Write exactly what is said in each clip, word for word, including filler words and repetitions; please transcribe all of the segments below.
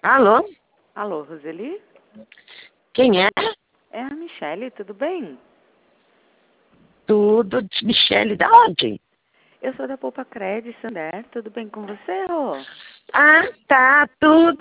Alô? Alô, Roseli? Quem é? É a Michele, tudo bem? Tudo. Michele, da onde? Eu sou da Poupa Cred, Sander, tudo bem com você, Rô? Ah, tá, tudo.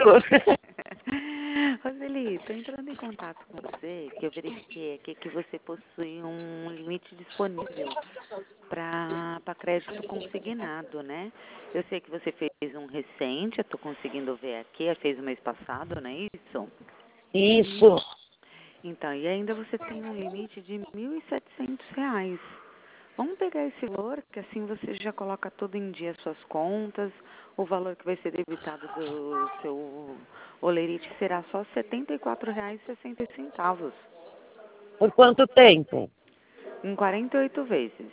Roseli, estou entrando em contato com você, que eu verifiquei aqui que você possui um limite disponível para crédito consignado, né? Eu sei que você fez um recente, eu estou conseguindo ver aqui, fez o mês passado, não é isso? Isso. Então, e ainda você tem um limite de mil e setecentos reais. Vamos pegar esse valor, que assim você já coloca todo em dia as suas contas, o valor que vai ser debitado do seu olerite será só setenta e quatro reais e sessenta centavos, Por quanto tempo? em quarenta e oito vezes.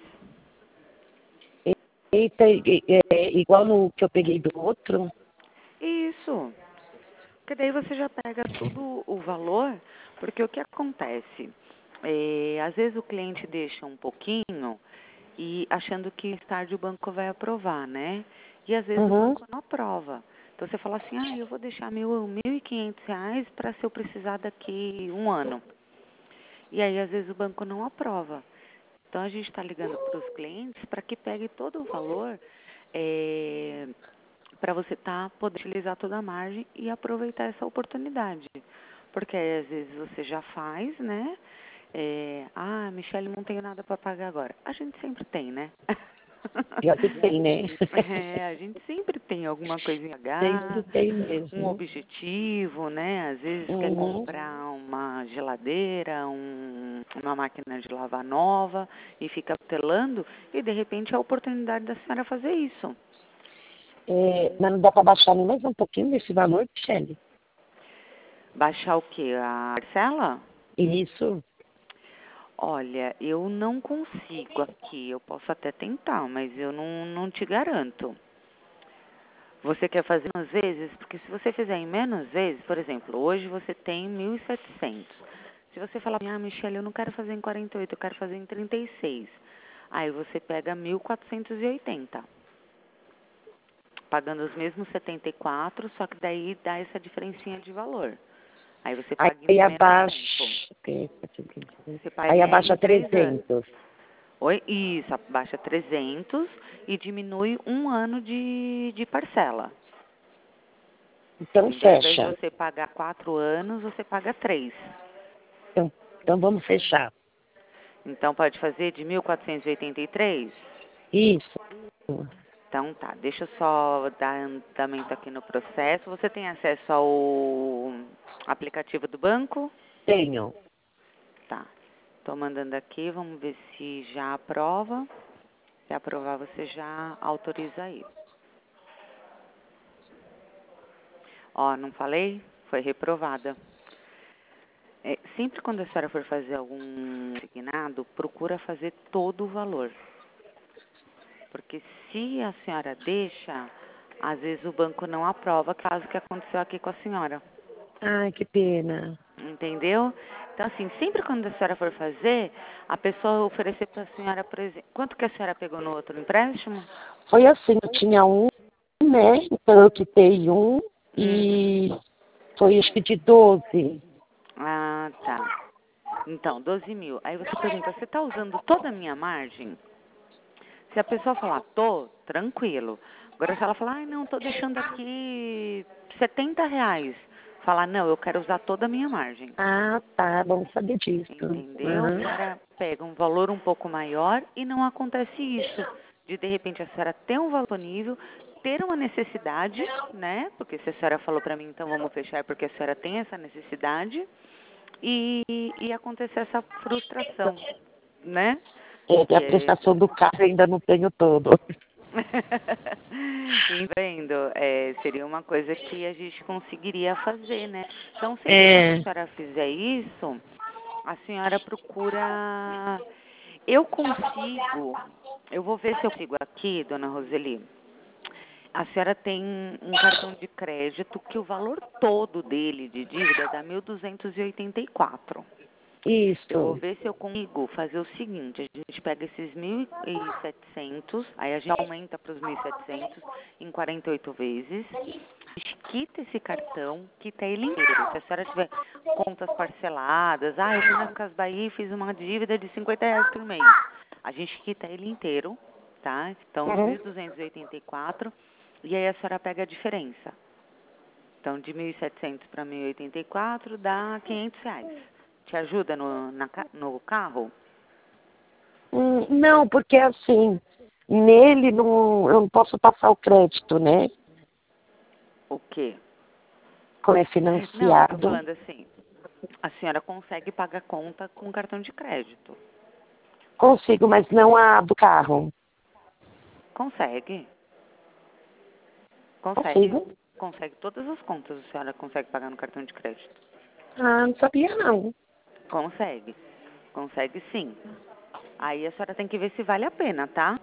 Eita, é, é igual no que eu peguei do outro? Isso, porque daí você já pega tudo o valor, porque o que acontece? É, às vezes o cliente deixa um pouquinho e achando que mais tarde o banco vai aprovar, né? E às vezes o Uhum. banco não aprova. Então você fala assim, ah, eu vou deixar mil, mil e quinhentos reais para se eu precisar daqui um ano. E aí às vezes o banco não aprova. Então a gente está ligando para os clientes para que pegue todo o valor é, para você tá, poder utilizar toda a margem e aproveitar essa oportunidade. Porque aí, às vezes você já faz, né? É, ah, Michele, não tenho nada para pagar agora. A gente sempre tem, né? Já que tem, né? É, a gente sempre tem alguma coisinha a Sempre pagar, tem um mesmo. objetivo, né? Às vezes quer Uhum. comprar uma geladeira, um, uma máquina de lavar nova e fica telando e de repente é a oportunidade da senhora fazer isso. É, mas não dá para baixar nem mais um pouquinho desse valor, Michele? Baixar o quê? A parcela? Isso. Olha, eu não consigo aqui. Eu posso até tentar, mas eu não, não te garanto. Você quer fazer menos vezes? Porque se você fizer em menos vezes, por exemplo, hoje você tem mil e setecentos. Se você falar, ah, Michele, eu não quero fazer em quarenta e oito, eu quero fazer em trinta e seis. Aí você pega mil quatrocentos e oitenta, pagando os mesmos setenta e quatro, só que daí dá essa diferencinha de valor. Aí você paga em Aí menos abaixa. tempo. Você Aí paga abaixa em três anos. trezentos. Oi? Isso, abaixa trezentos e diminui um ano de, de parcela. Então Então, ao invés de fecha. você pagar quatro anos, você paga três. Então, então vamos fechar. Então, pode fazer de mil quatrocentos e oitenta e três? Isso. Então, tá. Deixa eu só dar andamento aqui no processo. Você tem acesso ao aplicativo do banco? Tenho. Tá. Estou mandando aqui. Vamos ver se já aprova. Se aprovar, você já autoriza aí. Ó, não falei? Foi reprovada. É, sempre quando a senhora for fazer algum consignado, procura fazer todo o valor. Porque se a senhora deixa, às vezes o banco não aprova, caso que aconteceu aqui com a senhora. Ai, que pena. Entendeu? Então, assim, sempre quando a senhora for fazer, a pessoa oferecer para a senhora, por exemplo, quanto que a senhora pegou no outro empréstimo? Foi assim, eu tinha um, né? Então eu quitei um Uhum. e foi acho que de doze. Ah, tá. Então, doze mil. Aí você pergunta, você está usando toda a minha margem? Se a pessoa falar, tô, tranquilo. Agora, se ela falar, ai, não, tô deixando aqui setenta reais. Falar, não, eu quero usar toda a minha margem. Ah, tá, bom saber disso. Entendeu? A Uhum. senhora pega um valor um pouco maior e não acontece isso. De, de repente, a senhora ter um valor disponível, ter uma necessidade, né? Porque se a senhora falou pra mim, então vamos fechar porque a senhora tem essa necessidade. E, e acontecer essa frustração, né? É, e a Que é prestação do carro eu ainda não tenho todo. Entendo, é, seria uma coisa que a gente conseguiria fazer, né? Então, sempre quando a É, senhora fizer isso, a senhora procura. Eu consigo, eu vou ver se eu consigo aqui, dona Roseli. A senhora tem um cartão de crédito que o valor todo dele de dívida dá mil duzentos e oitenta e quatro. Eu vou isso. ver se eu consigo fazer o seguinte, a gente pega esses mil e setecentos, aí a gente aumenta para os mil e setecentos em quarenta e oito vezes, gente quita esse cartão, quita ele inteiro. Se a senhora tiver contas parceladas, ah, eu fui na Casas Bahia e fiz uma dívida de cinquenta reais por mês. A gente quita ele inteiro, tá? Então, os Uhum. mil duzentos e oitenta e quatro, e aí a senhora pega a diferença. Então, de mil e setecentos para mil e oitenta e quatro dá quinhentos reais. Te ajuda no, na, ca- no carro? Hum, não, porque assim, nele não, eu não posso passar o crédito, né? O quê? Como é Não, eu tô financiado. falando assim, a senhora consegue pagar conta com cartão de crédito. Consigo, mas não a do carro. Consegue. Consegue. Consigo? Consegue todas as contas, a senhora consegue pagar no cartão de crédito. Ah, não sabia não. Consegue. Consegue sim. Aí a senhora tem que ver se vale a pena, tá?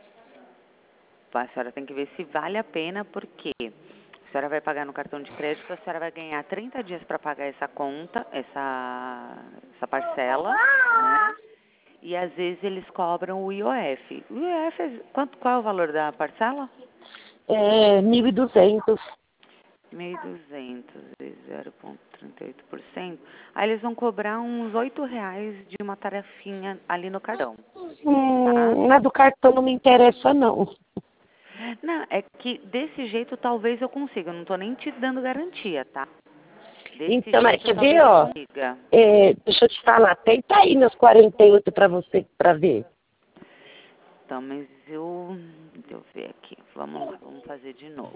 A senhora tem que ver se vale a pena, porque a senhora vai pagar no cartão de crédito, a senhora vai ganhar trinta dias para pagar essa conta, essa, essa parcela, né? E às vezes eles cobram o I O F. O I O F, é, quanto, qual é o valor da parcela? É mil e duzentos. mil e duzentos vezes zero vírgula trinta e oito por cento. Aí eles vão cobrar uns oito reais de uma tarefinha ali no cartão, tá? Hum, na do cartão não me interessa não. Não, é que desse jeito talvez eu consiga. Eu não tô nem te dando garantia, tá? Desse Então, mas jeito quer ver, talvez eu ó, consiga. é, deixa eu te falar, tenta aí nos quarenta e oito para você, para ver. Então, mas eu... Deixa eu ver aqui. Vamos lá, vamos fazer de novo.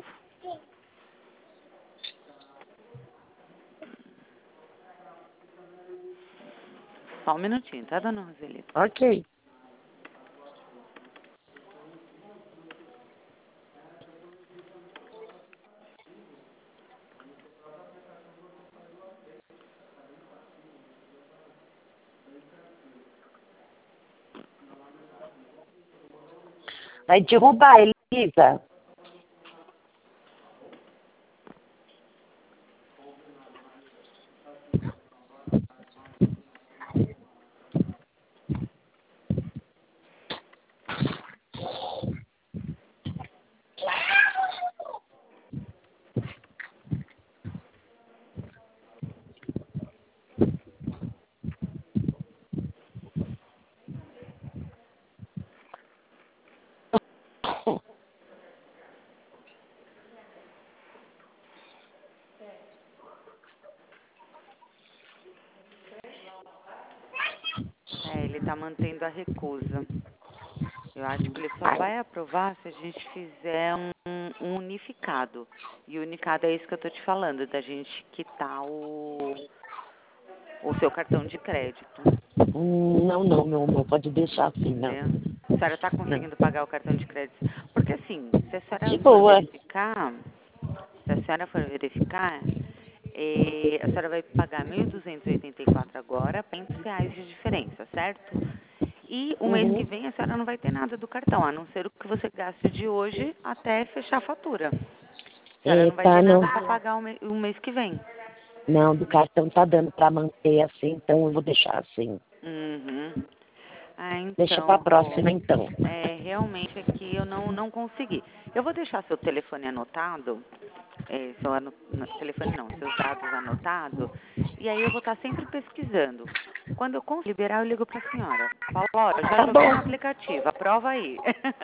Só um minutinho, tá, dona Roselita? Ok. Vai derrubar, Elisa. É, ele tá mantendo a recusa. Eu acho que ele só vai aprovar se a gente fizer um, um unificado. E o unificado é isso que eu tô te falando, da gente quitar o, o seu cartão de crédito. Hum, não, não, meu amor, pode deixar assim, não. Entendeu? A senhora está Não. conseguindo pagar o cartão de crédito? Porque assim, se a De senhora for boa. verificar, se a senhora for verificar, eh, a senhora vai pagar mil duzentos e oitenta e quatro agora, quinhentos reais de diferença, certo? E o mês que Uhum. vem a senhora não vai ter nada do cartão, a não ser o que você gaste de hoje até fechar a fatura. A senhora É, não vai tá, ter não. nada para pagar o, me- o mês que vem. Não, do cartão tá dando para manter assim, então eu vou deixar assim. Uhum. Ah, Deixa para então, Rô, próxima, então. é, realmente aqui eu não, não consegui. Eu vou deixar seu telefone anotado, é, seu ano, não, telefone não, seus dados anotados, e aí eu vou estar sempre pesquisando. Quando eu conseguir liberar, eu ligo para a senhora. Falo, olha, eu já Tá joguei no bom. aplicativo, aprova aí.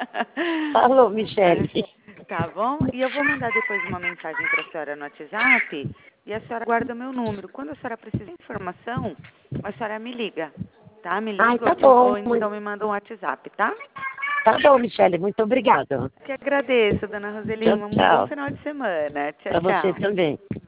Falou, Michele. Tá bom? E eu vou mandar depois uma mensagem para a senhora no WhatsApp e a senhora guarda o meu número. Quando a senhora precisar de informação, a senhora me liga, tá? Me Ai, liga tá ou, bom. ou então me manda um WhatsApp, tá? Tá bom, Michele, muito obrigada. Que agradeço, dona Tchau, Roselima. Um bom tchau. final de semana. Tchau, Para você tchau. também.